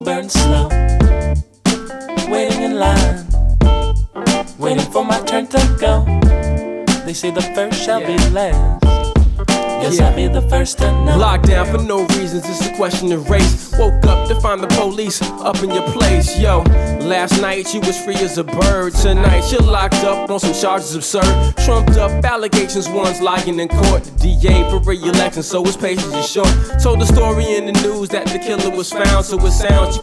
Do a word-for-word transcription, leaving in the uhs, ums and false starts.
burn slow, waiting in line, waiting for my turn to go. They say the first shall be last. Guess yeah. I'll be the first to know. Locked down for no reasons, it's a question of race. Woke up to find the police up in your place. Yo, last night you was free as a bird. Tonight you're locked up on some charges absurd. Trumped up allegations, one's lying in court. The D A for re-election, so his patience is short. Told the story in the news that the killer was found, so it sounds